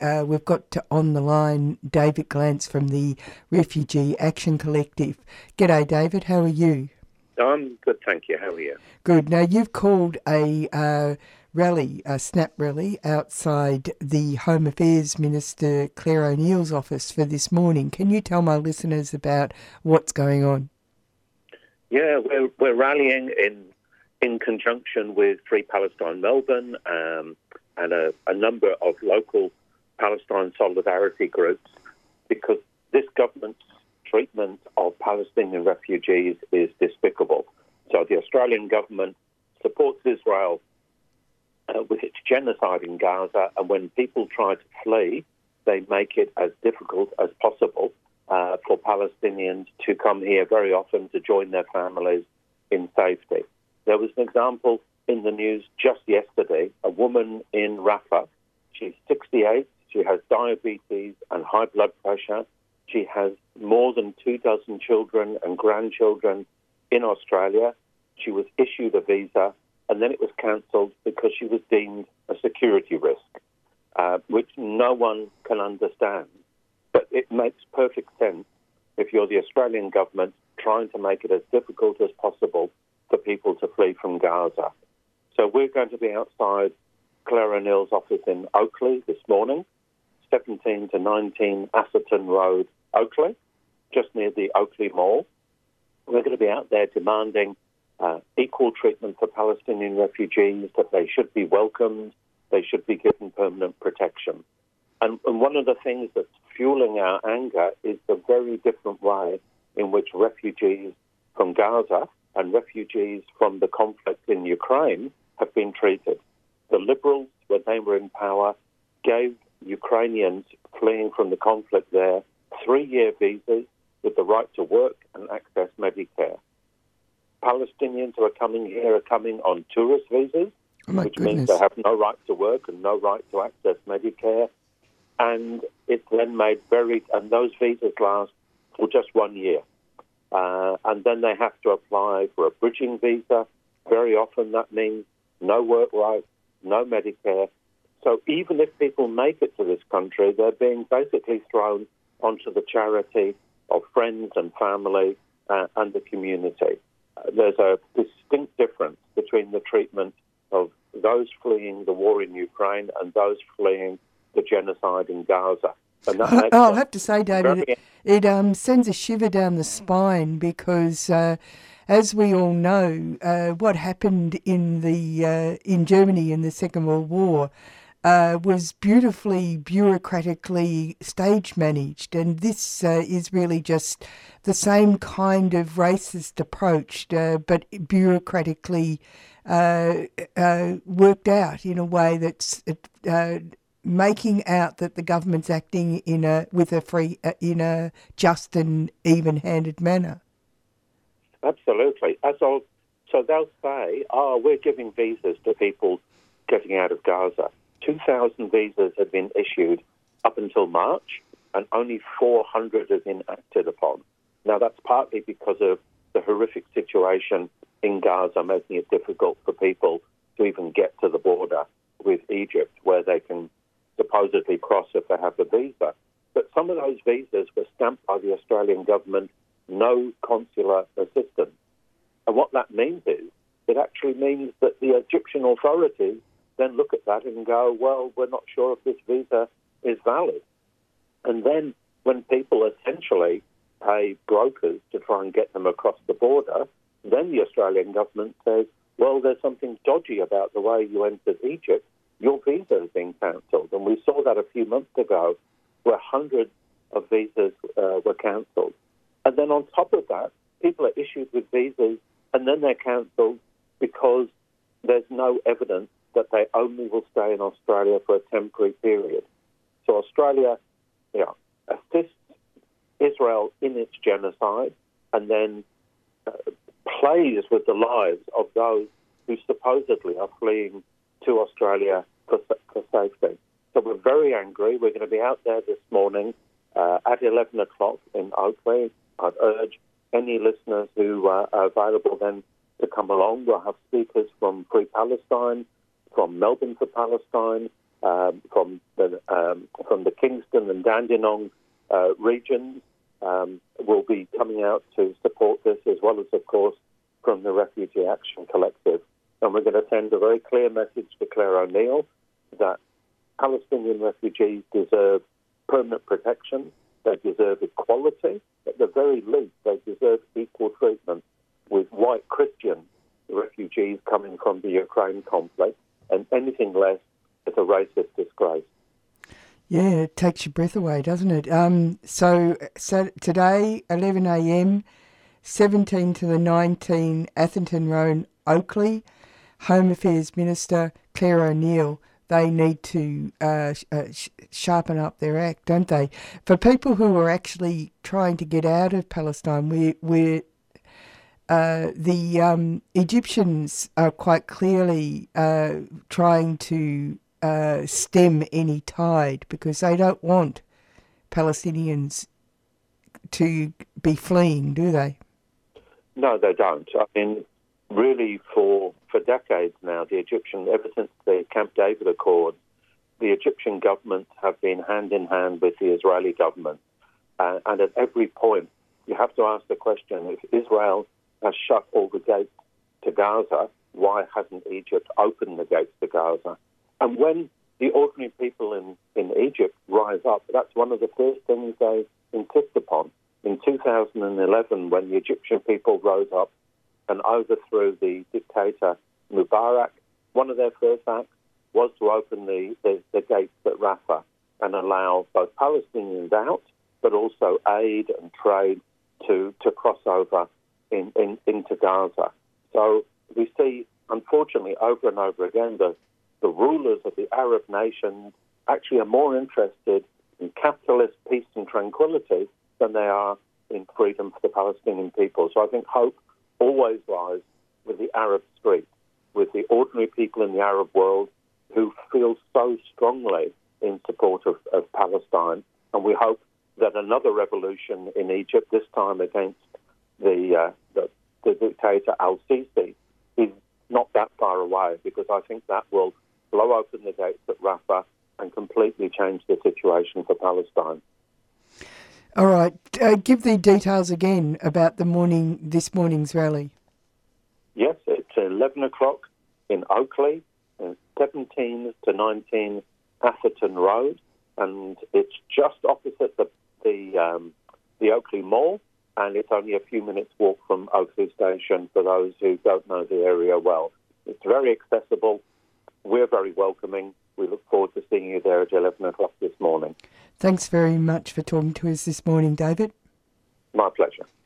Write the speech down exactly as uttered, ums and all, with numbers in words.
uh, we've got to, on the line David Glance from the Refugee Action Collective. G'day, David. How are you? I'm good, thank you. How are you? Good. Now, you've called a uh, rally, a snap rally, outside the Home Affairs Minister Clare O'Neil's office for this morning. Can you tell my listeners about what's going on? Yeah, we're, we're rallying in in conjunction with Free Palestine Melbourne um, and a, a number of local Palestine solidarity groups, because this government's treatment of Palestinian refugees is despicable. So the Australian government supports Israel uh, with its genocide in Gaza, and when people try to flee, they make it as difficult as possible uh, for Palestinians to come here, very often to join their families in safety. There was an example in the news just yesterday, a woman in Rafah. She's sixty-eight, she has diabetes and high blood pressure. She has more than two dozen children and grandchildren in Australia. She was issued a visa, and then it was cancelled because she was deemed a security risk, uh, which no one can understand. But it makes perfect sense if you're the Australian government trying to make it as difficult as possible for people to flee from Gaza. So we're going to be outside Clare O'Neil's office in Oakley this morning, seventeen to nineteen Asserton Road, Oakley, just near the Oakley Mall. We're going to be out there demanding uh, equal treatment for Palestinian refugees, that they should be welcomed, they should be given permanent protection. And, and one of the things that's fueling our anger is the very different way in which refugees from Gaza and refugees from the conflict in Ukraine have been treated. The Liberals, when they were in power, gave Ukrainians fleeing from the conflict there three-year visas with the right to work and access Medicare. Palestinians who are coming here are coming on tourist visas, oh my which goodness. means they have no right to work and no right to access Medicare. And it's then made very, and those visas last for just one year. Uh, and then they have to apply for a bridging visa. Very often that means no work rights, no Medicare. So even if people make it to this country, they're being basically thrown onto the charity of friends and family uh, and the community. Uh, there's a distinct difference between the treatment of those fleeing the war in Ukraine and those fleeing the genocide in Gaza. And that makes I'll it have to say, David, very- it, it um, sends a shiver down the spine because, uh, as we all know, uh, what happened in the uh, in Germany in the Second World War uh, was beautifully bureaucratically stage managed, and this uh, is really just the same kind of racist approach, uh, but bureaucratically uh, uh, worked out in a way that's Uh, making out that the government's acting in a with a free uh, in a just and even-handed manner. Absolutely. As of, so they'll say, "Oh, we're giving visas to people getting out of Gaza." Two thousand visas have been issued up until March, and only four hundred have been acted upon. Now, that's partly because of the horrific situation in Gaza, making it difficult for people to even get to the border with Egypt, where they can supposedly cross if they have a visa. But some of those visas were stamped by the Australian government, no consular assistance. And what that means is, it actually means that the Egyptian authorities then look at that and go, well, we're not sure if this visa is valid. And then when people essentially pay brokers to try and get them across the border, then the Australian government says, well, there's something dodgy about the way you entered Egypt. Your visa has been cancelled. And we saw that a few months ago where hundreds of visas uh, were cancelled. And then on top of that, people are issued with visas and then they're cancelled because there's no evidence that they only will stay in Australia for a temporary period. So Australia, you know, assists Israel in its genocide and then uh, plays with the lives of those who supposedly are fleeing to Australia for, for safety. So we're very angry. We're going to be out there this morning uh, at eleven o'clock in Oakley. I'd urge any listeners who uh, are available then to come along. We'll have speakers from Free Palestine, from Melbourne for Palestine, um, from the um, from the Kingston and Dandenong uh, regions um, will be coming out to support this, as well as, of course, from the Refugee Action Collective. And we're going to send a very clear message to Claire O'Neill that Palestinian refugees deserve permanent protection, they deserve equality, at the very least they deserve equal treatment with white Christian refugees coming from the Ukraine conflict, and anything less is a racist disgrace. Yeah, it takes your breath away, doesn't it? Um, so, so today, eleven a.m, seventeen to the nineteen, Atherton Road, Oakley, Home Affairs Minister Claire O'Neill. They need to uh, sh- uh, sh- sharpen up their act, don't they? For people who are actually trying to get out of Palestine, we we uh, the um, Egyptians are quite clearly uh, trying to uh, stem any tide because they don't want Palestinians to be fleeing, do they? No, they don't. I mean, really, for for decades now, the Egyptian, ever since the Camp David Accords, the Egyptian government have been hand in hand with the Israeli government. Uh, and at every point, you have to ask the question, if Israel has shut all the gates to Gaza, why hasn't Egypt opened the gates to Gaza? And when the ordinary people in, in Egypt rise up, that's one of the first things they insist upon. In two thousand eleven, when the Egyptian people rose up and overthrew the dictator Mubarak, one of their first acts was to open the, the, the gates at Rafah and allow both Palestinians out, but also aid and trade to, to cross over in, in, into Gaza. So we see, unfortunately, over and over again, that the rulers of the Arab nations actually are more interested in capitalist peace and tranquility than they are in freedom for the Palestinian people. So I think hope always lies with the Arab street, with the ordinary people in the Arab world who feel so strongly in support of, of Palestine. And we hope that another revolution in Egypt, this time against the, uh, the, the dictator al-Sisi, is not that far away, because I think that will blow open the gates at Rafah and completely change the situation for Palestine. All right. Uh, give the details again about the morning, this morning's rally. Yes, it's eleven o'clock in Oakley, uh, seventeen to nineteen Atherton Road, and it's just opposite the the, um, the Oakley Mall, and it's only a few minutes walk from Oakley Station for those who don't know the area well. It's very accessible. We're very welcoming. We look forward to seeing you there at eleven o'clock this morning. Thanks very much for talking to us this morning, David. My pleasure.